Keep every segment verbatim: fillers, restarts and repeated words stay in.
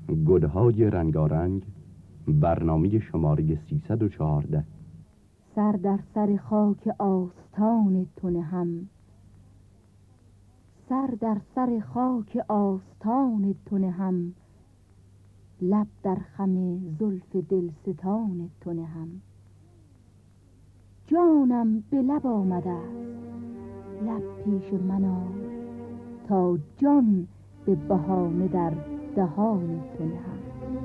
گلهای رنگارنگ، برنامه شماره سیصد و چهارده. سر در سر خاک آستان تو نهم، سر در سر خاک آستان تو نهم، لب در خم زلف دلستان تو نهم. جانم به لب آمده است، لب پیش من آر، تا جان به بهانه در دهان تو نهم.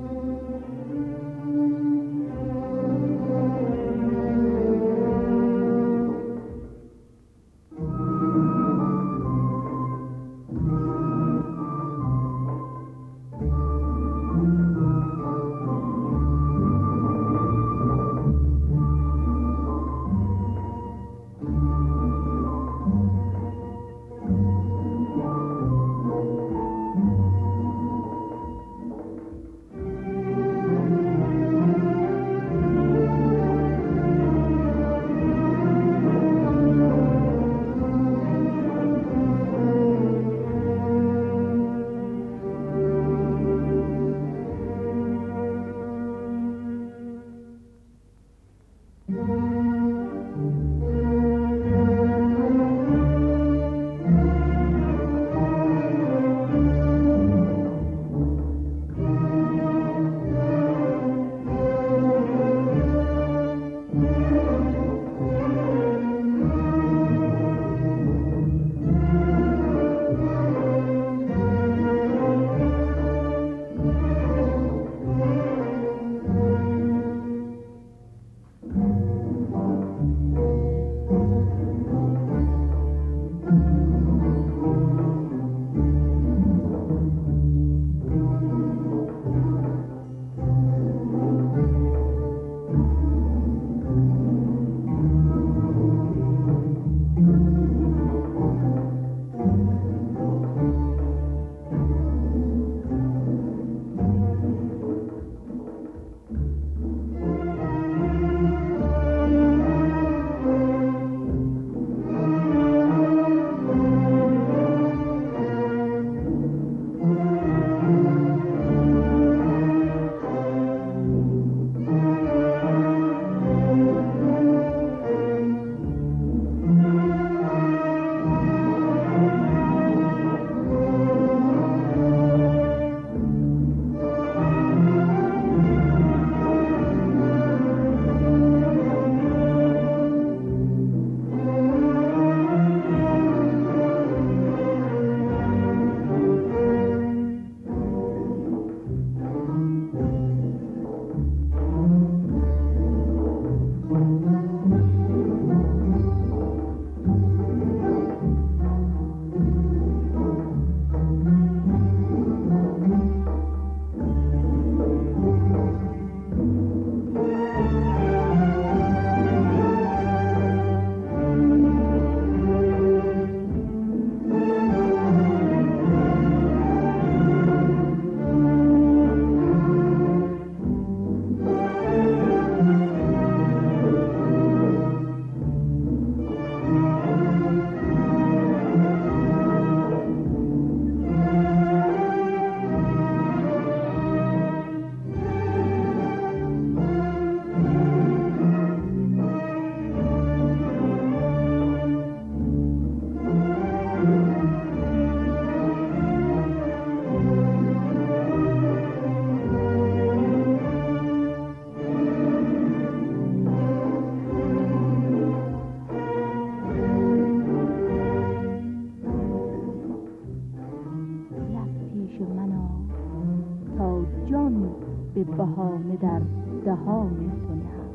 به بهانه در دهان تو نهم.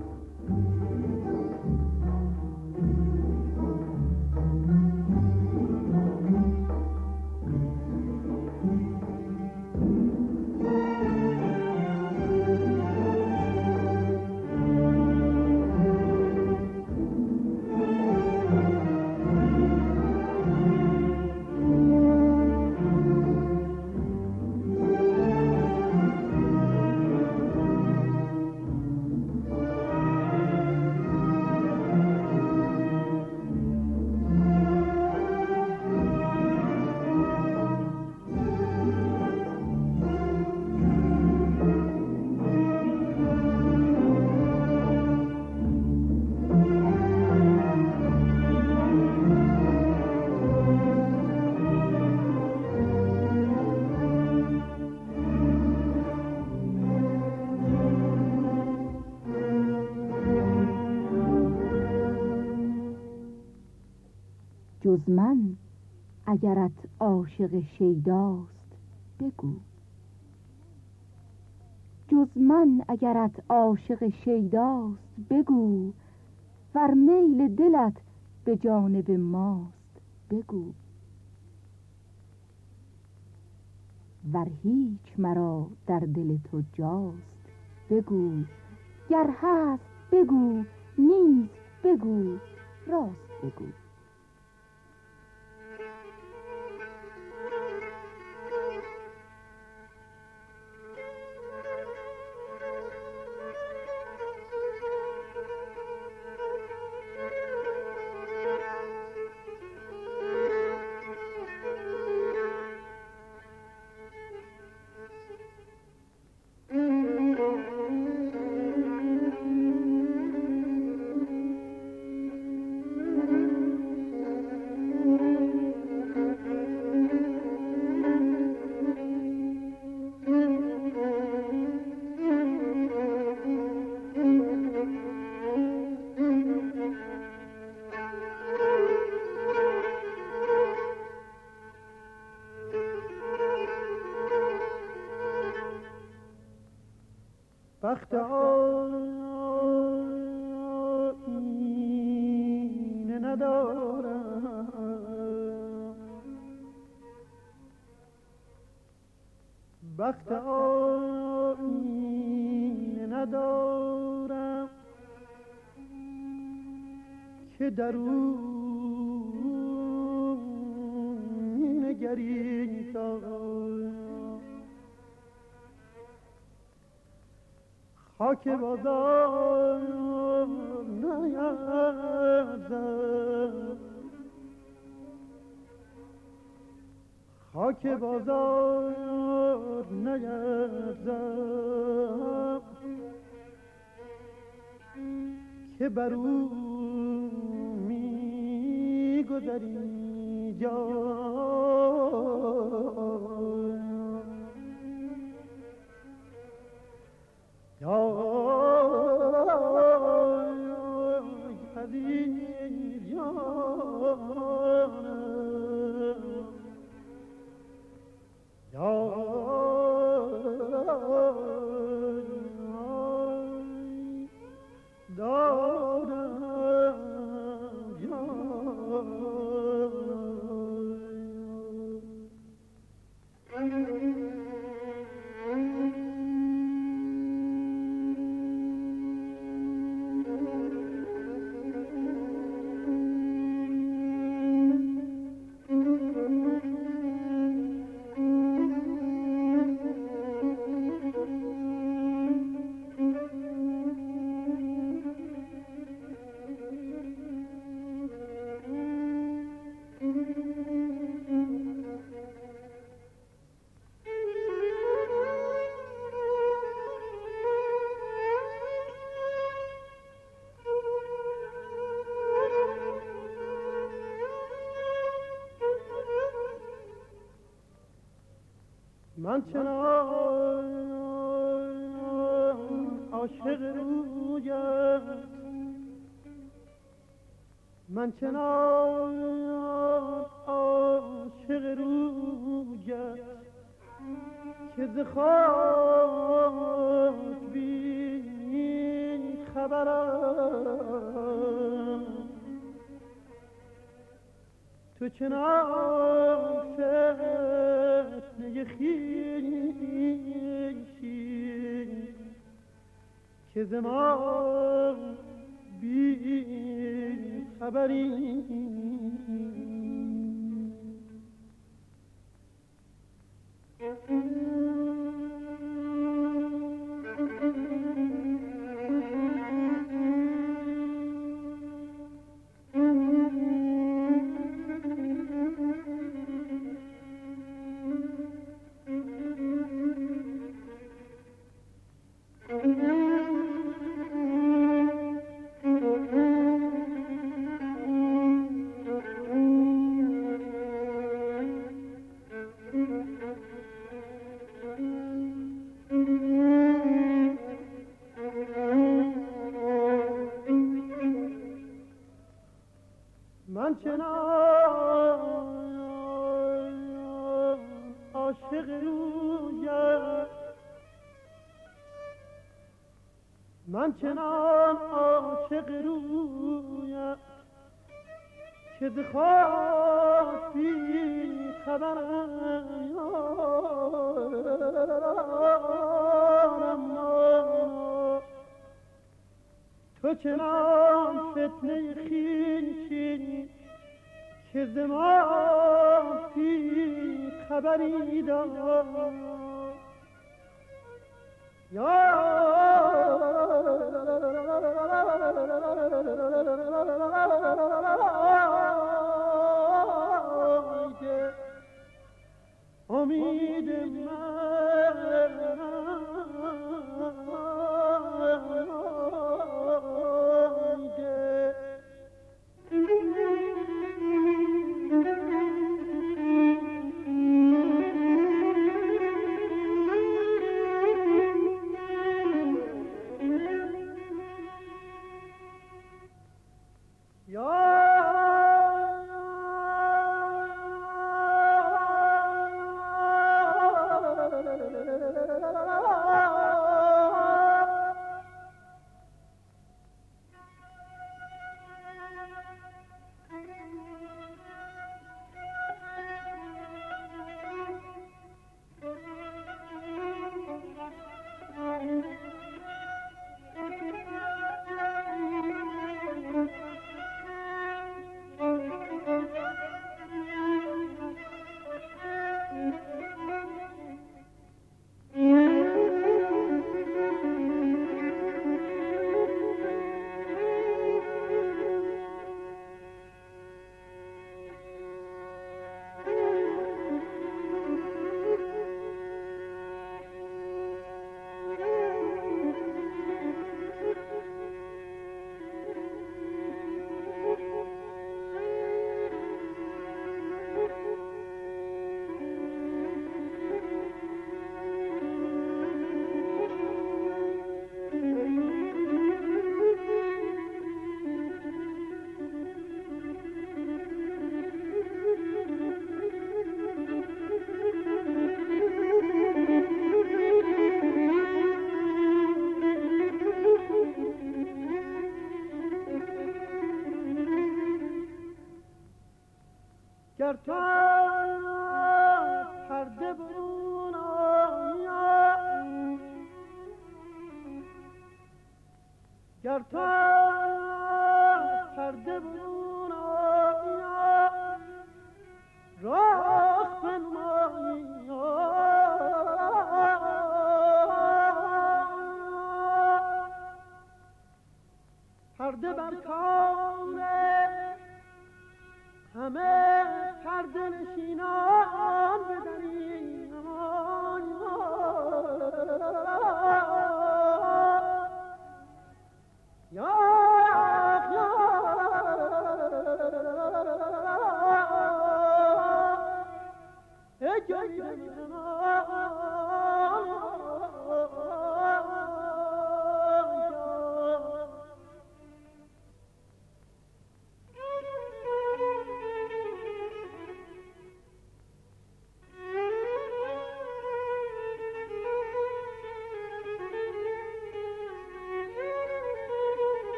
جز من اگرت عاشق شیداست بگو. جز من اگرت عاشق شیداست بگو، ور میل دلت به جانب ماست بگو. ور هیچ مرا در دل تو جاست بگو، گر هست بگو نیست بگو راست بگو. بخت آیینه ندارم، بخت آیینه ندارم که در او نگریدم. خاک بازار نیازم، خاک بازار نیازم که بر او می گذری جان. یا حبیب جانم، یا دارم جان. من چنان عاشق رویت، من چنان عاشق رویت که ز خاک بی خبرم. تو چنان فتنه خویشی که ز ما بی خبری. من چنان من چنان عاشق رویت که ز خواب بی خبرم یارم، تو چنان فتنه خویشی که ز ما بی خبری دار امید گر تو پرده برون آیم، گر تو پرده برون آیم رخ بنمایی، پرده بر کار همه پرده نشینان بدریم، یا ای جایی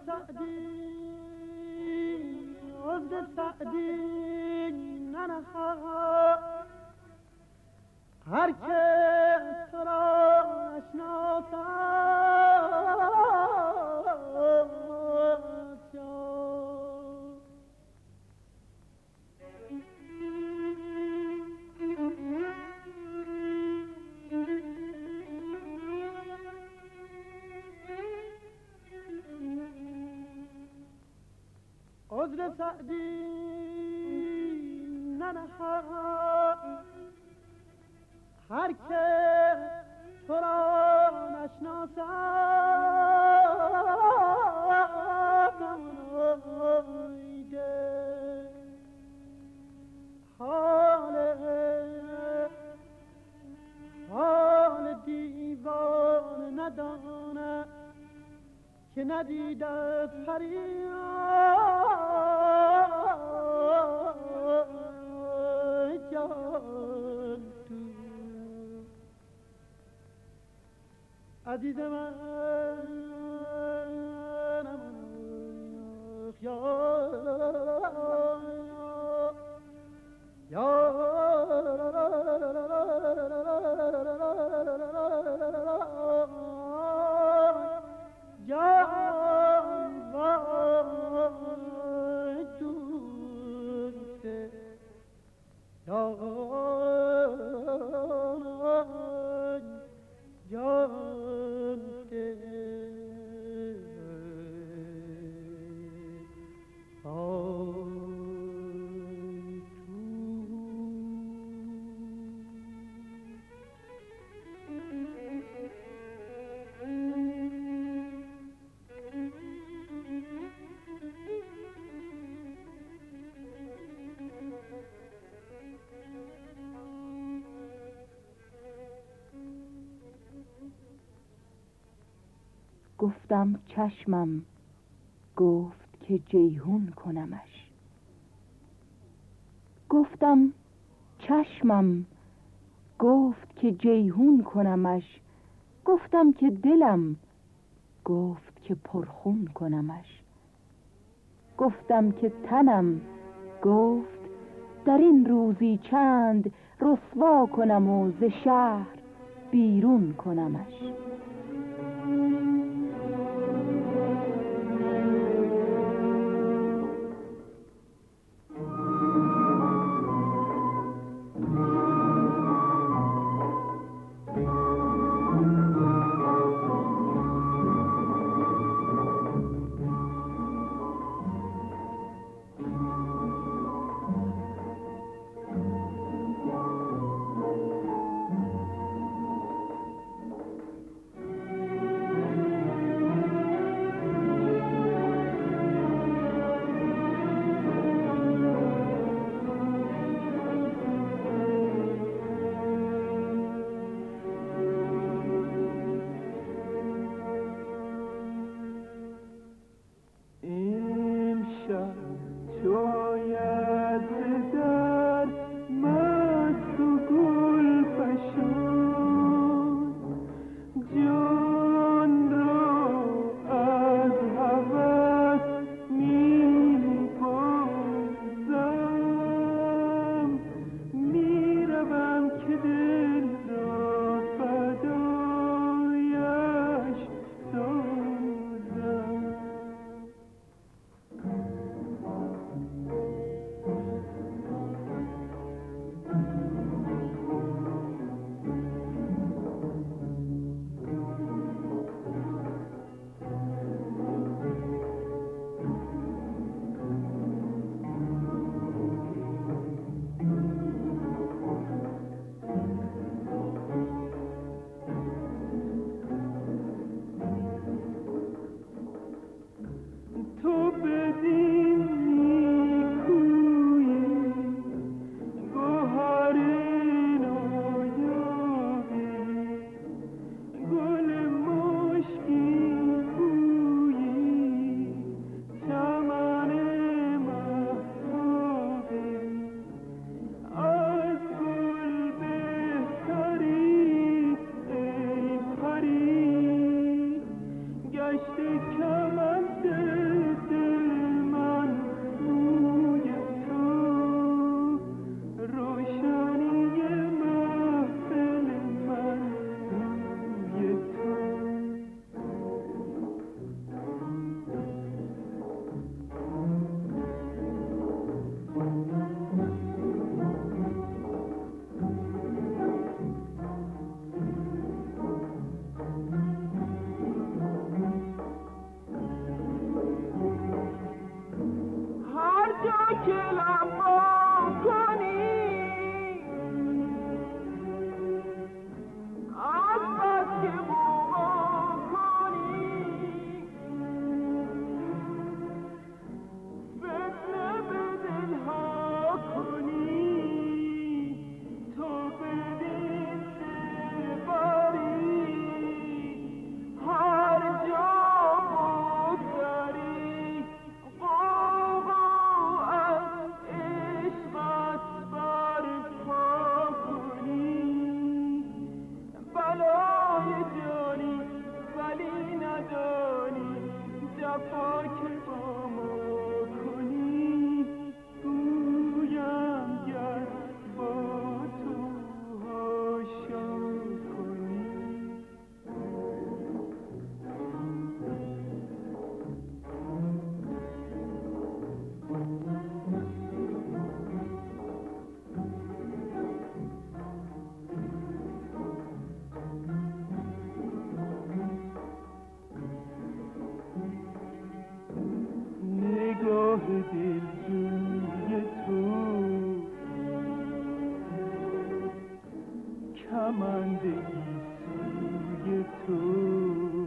سعدی عذر سعدی ننها هر که تو را عذر سعدی ننها هر که تو را نشناسد حال حال دیوان نداند که ندیده فریاد جان تو عزیز من یا جان وای دوسته جان جان ته گفتم چشمم، گفت که جیحون کنمش. گفتم چشمم، گفت که جیحون کنمش. گفتم که دلم، گفت که پرخون کنمش. گفتم که تنم، گفت در این روزی چند رسوا کنم و ز شهر بیرون کنمش. نماندگی سوی تو،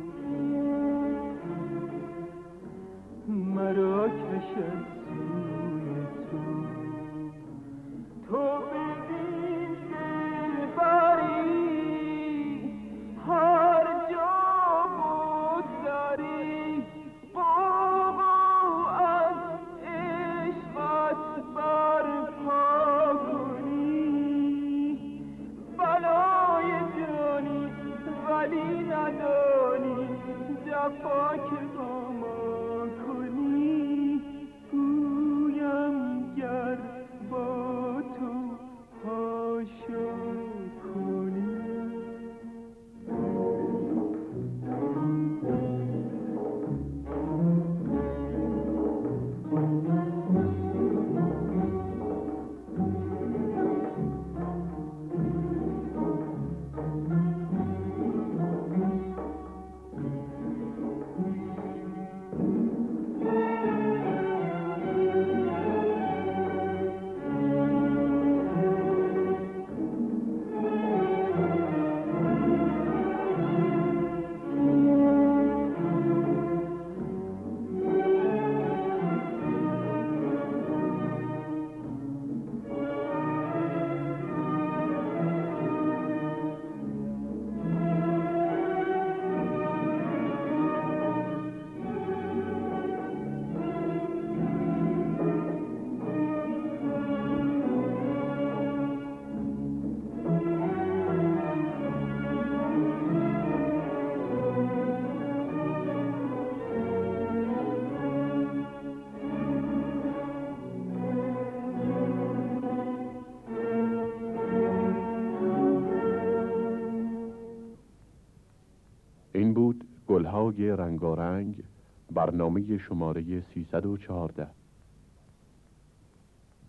مرا کشد سوی تو. تو بدین دلبری هر جا بگذاری، بابا از عشقت برپا کنی. بلای جانی ولی ندانی، جفا که با ما کنی. گویم گر با تو هاشا کنی. این بود گلهای رنگارنگ، برنامه شماره سیصد و چهارده.